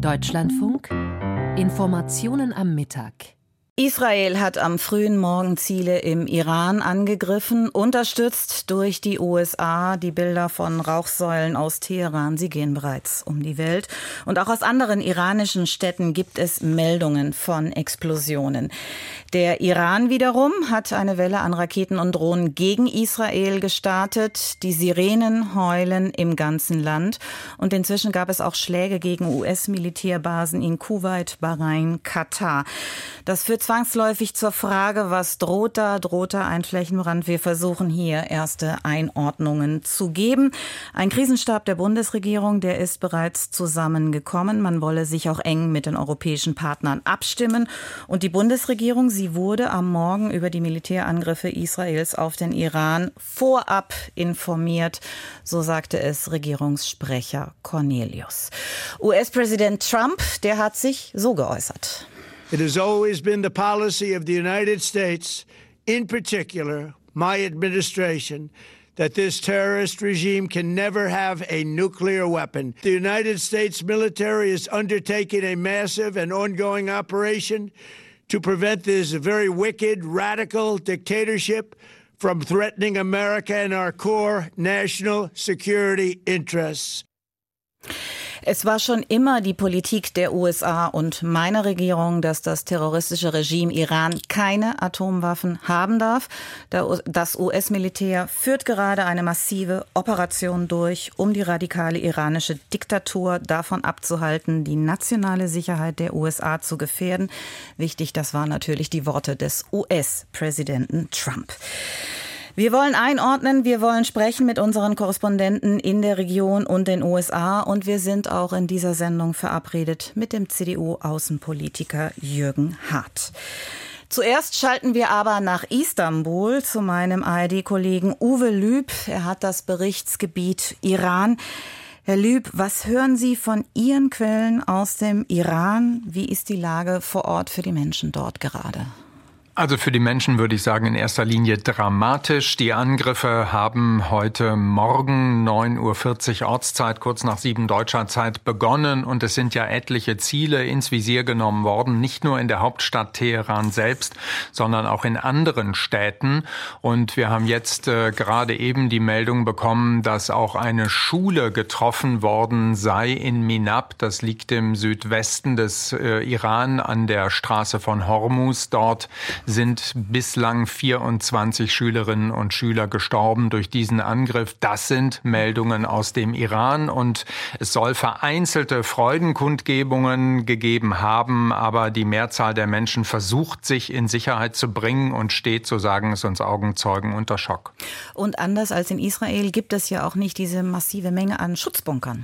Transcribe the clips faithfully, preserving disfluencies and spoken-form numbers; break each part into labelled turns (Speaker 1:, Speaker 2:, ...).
Speaker 1: Deutschlandfunk Informationen am Mittag.
Speaker 2: Israel hat am frühen Morgen Ziele im Iran angegriffen, unterstützt durch die U S A. Die Bilder von Rauchsäulen aus Teheran, sie gehen bereits um die Welt. Und auch aus anderen iranischen Städten gibt es Meldungen von Explosionen. Der Iran wiederum hat eine Welle an Raketen und Drohnen gegen Israel gestartet. Die Sirenen heulen im ganzen Land. Und inzwischen gab es auch Schläge gegen U S-Militärbasen in Kuwait, Bahrain, Katar. Das führt zwangsläufig zur Frage, was droht da? Droht da ein Flächenbrand? Wir versuchen hier erste Einordnungen zu geben. Ein Krisenstab der Bundesregierung, der ist bereits zusammengekommen. Man wolle sich auch eng mit den europäischen Partnern abstimmen. Und die Bundesregierung, sie wurde am Morgen über die Militärangriffe Israels auf den Iran vorab informiert. So sagte es Regierungssprecher Cornelius. U S-Präsident Trump, der hat sich so geäußert.
Speaker 3: It has always been the policy of the United States, in particular my administration, that this terrorist regime can never have a nuclear weapon. The United States military is undertaking a massive and ongoing operation to prevent this very wicked, radical dictatorship from threatening America and our core national security interests.
Speaker 2: Es war schon immer die Politik der U S A und meiner Regierung, dass das terroristische Regime Iran keine Atomwaffen haben darf. Das U S-Militär führt gerade eine massive Operation durch, um die radikale iranische Diktatur davon abzuhalten, die nationale Sicherheit der U S A zu gefährden. Wichtig, das waren natürlich die Worte des U S-Präsidenten Trump. Wir wollen einordnen, wir wollen sprechen mit unseren Korrespondenten in der Region und den U S A. Und wir sind auch in dieser Sendung verabredet mit dem C D U-Außenpolitiker Jürgen Hart. Zuerst schalten wir aber nach Istanbul zu meinem A R D-Kollegen Uwe Lüb. Er hat das Berichtsgebiet Iran. Herr Lüb, was hören Sie von Ihren Quellen aus dem Iran? Wie ist die Lage vor Ort für die Menschen dort gerade?
Speaker 4: Also für die Menschen würde ich sagen, in erster Linie dramatisch. Die Angriffe haben heute Morgen neun Uhr vierzig Ortszeit, kurz nach sieben deutscher Zeit begonnen. Und es sind ja etliche Ziele ins Visier genommen worden, nicht nur in der Hauptstadt Teheran selbst, sondern auch in anderen Städten. Und wir haben jetzt äh, gerade eben die Meldung bekommen, dass auch eine Schule getroffen worden sei in Minab. Das liegt im Südwesten des äh, Iran an der Straße von Hormuz. Dort sind bislang vierundzwanzig Schülerinnen und Schüler gestorben durch diesen Angriff. Das sind Meldungen aus dem Iran und es soll vereinzelte Freudenkundgebungen gegeben haben, aber die Mehrzahl der Menschen versucht, sich in Sicherheit zu bringen und steht, so sagen es uns Augenzeugen, unter Schock.
Speaker 2: Und anders als in Israel gibt es ja auch nicht diese massive Menge an Schutzbunkern.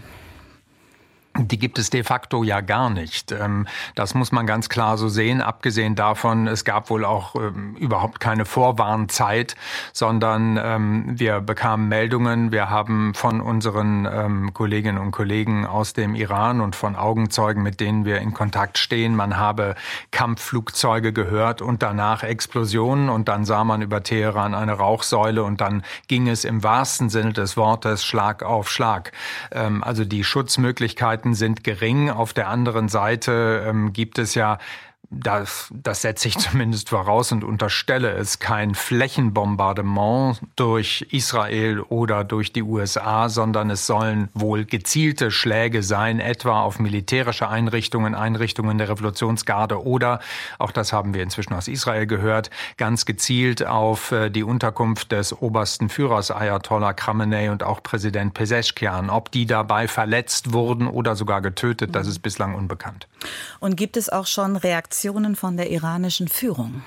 Speaker 4: Die gibt es de facto ja gar nicht. Das muss man ganz klar so sehen. Abgesehen davon, es gab wohl auch überhaupt keine Vorwarnzeit, sondern wir bekamen Meldungen. Wir haben von unseren Kolleginnen und Kollegen aus dem Iran und von Augenzeugen, mit denen wir in Kontakt stehen, man habe Kampfflugzeuge gehört und danach Explosionen und dann sah man über Teheran eine Rauchsäule und dann ging es im wahrsten Sinne des Wortes Schlag auf Schlag. Also die Schutzmöglichkeiten sind gering. Auf der anderen Seite ähm, gibt es ja, das, das setze ich zumindest voraus und unterstelle es, kein Flächenbombardement durch Israel oder durch die U S A, sondern es sollen wohl gezielte Schläge sein, etwa auf militärische Einrichtungen, Einrichtungen der Revolutionsgarde oder, auch das haben wir inzwischen aus Israel gehört, ganz gezielt auf die Unterkunft des obersten Führers Ayatollah Khamenei und auch Präsident Pezeshkian. Ob die dabei verletzt wurden oder sogar getötet, das ist bislang unbekannt.
Speaker 2: Und gibt es auch schon Reaktionen von der iranischen Führung?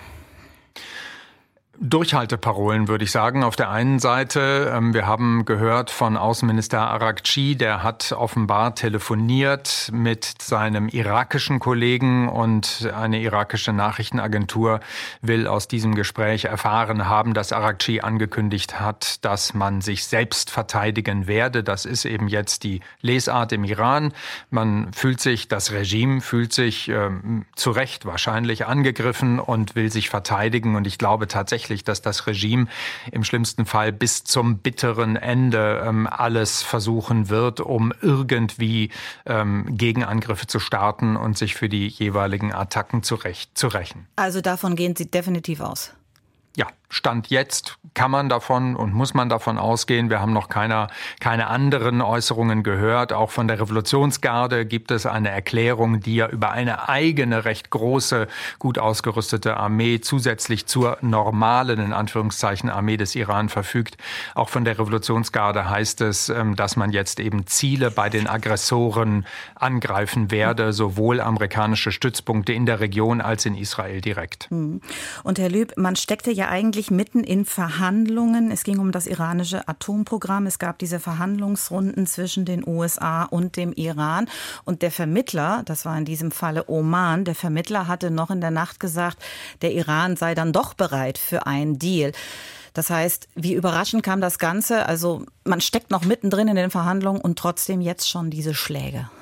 Speaker 4: Durchhalteparolen, würde ich sagen. Auf der einen Seite, wir haben gehört von Außenminister Araghchi, der hat offenbar telefoniert mit seinem irakischen Kollegen und eine irakische Nachrichtenagentur will aus diesem Gespräch erfahren haben, dass Araghchi angekündigt hat, dass man sich selbst verteidigen werde. Das ist eben jetzt die Lesart im Iran. Man fühlt sich, das Regime fühlt sich äh, zu Recht wahrscheinlich angegriffen und will sich verteidigen. Und ich glaube tatsächlich, tatsächlich, dass das Regime im schlimmsten Fall bis zum bitteren Ende ähm, alles versuchen wird, um irgendwie ähm, Gegenangriffe zu starten und sich für die jeweiligen Attacken zu, recht, zu rächen.
Speaker 2: Also davon gehen Sie definitiv aus?
Speaker 4: Ja, Stand jetzt kann man davon und muss man davon ausgehen. Wir haben noch keine, keine anderen Äußerungen gehört. Auch von der Revolutionsgarde gibt es eine Erklärung, die ja über eine eigene, recht große, gut ausgerüstete Armee zusätzlich zur normalen, in Anführungszeichen, Armee des Iran verfügt. Auch von der Revolutionsgarde heißt es, dass man jetzt eben Ziele bei den Aggressoren angreifen werde, sowohl amerikanische Stützpunkte in der Region als in Israel direkt.
Speaker 2: Und Herr Lüb, man steckte ja eigentlich mitten in Verhandlungen. Es ging um das iranische Atomprogramm. Es gab diese Verhandlungsrunden zwischen den U S A und dem Iran. Und der Vermittler, das war in diesem Falle Oman, der Vermittler hatte noch in der Nacht gesagt, der Iran sei dann doch bereit für einen Deal. Das heißt, wie überraschend kam das Ganze? Also man steckt noch mittendrin in den Verhandlungen und trotzdem jetzt schon diese Schläge.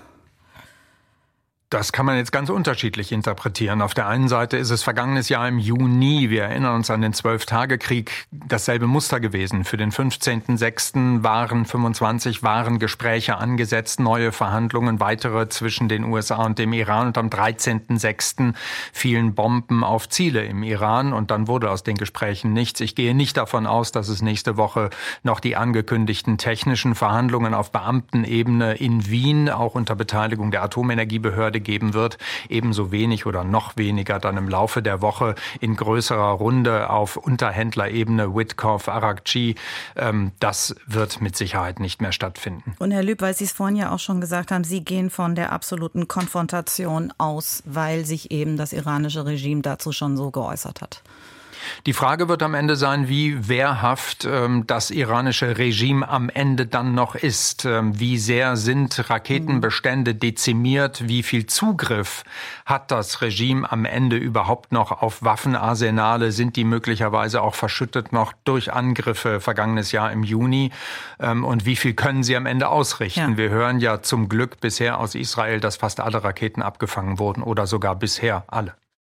Speaker 4: Das kann man jetzt ganz unterschiedlich interpretieren. Auf der einen Seite ist es vergangenes Jahr im Juni, wir erinnern uns an den Zwölf-Tage-Krieg, dasselbe Muster gewesen. Für den fünfzehnten sechsten waren fünfundzwanzig waren Gespräche angesetzt, neue Verhandlungen, weitere zwischen den U S A und dem Iran. Und am dreizehnten sechsten fielen Bomben auf Ziele im Iran und dann wurde aus den Gesprächen nichts. Ich gehe nicht davon aus, dass es nächste Woche noch die angekündigten technischen Verhandlungen auf Beamtenebene in Wien, auch unter Beteiligung der Atomenergiebehörde, geben wird. Ebenso wenig oder noch weniger dann im Laufe der Woche in größerer Runde auf Unterhändlerebene Witkoff, Arakci. Ähm, das wird mit Sicherheit nicht mehr stattfinden.
Speaker 2: Und Herr Lüb, weil Sie es vorhin ja auch schon gesagt haben, Sie gehen von der absoluten Konfrontation aus, weil sich eben das iranische Regime dazu schon so geäußert hat.
Speaker 4: Die Frage wird am Ende sein, wie wehrhaft ähm, das iranische Regime am Ende dann noch ist. Ähm, wie sehr sind Raketenbestände dezimiert? Wie viel Zugriff hat das Regime am Ende überhaupt noch auf Waffenarsenale? Sind die möglicherweise auch verschüttet noch durch Angriffe vergangenes Jahr im Juni? Ähm, und wie viel können sie am Ende ausrichten? Ja. Wir hören ja zum Glück bisher aus Israel, dass fast alle Raketen abgefangen wurden oder sogar bisher alle.